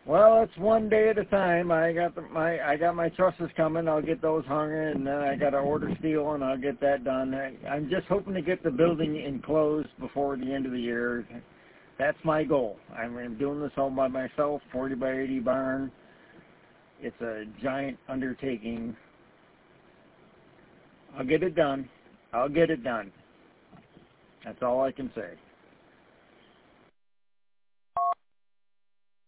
Well, it's one day at a time. I got my trusses coming. I'll get those hung, and then I got to order steel, and I'll get that done. I'm just hoping to get the building enclosed before the end of the year. That's my goal. I'm doing this all by myself, 40 by 80 barn. It's a giant undertaking. I'll get it done. I'll get it done. That's all I can say.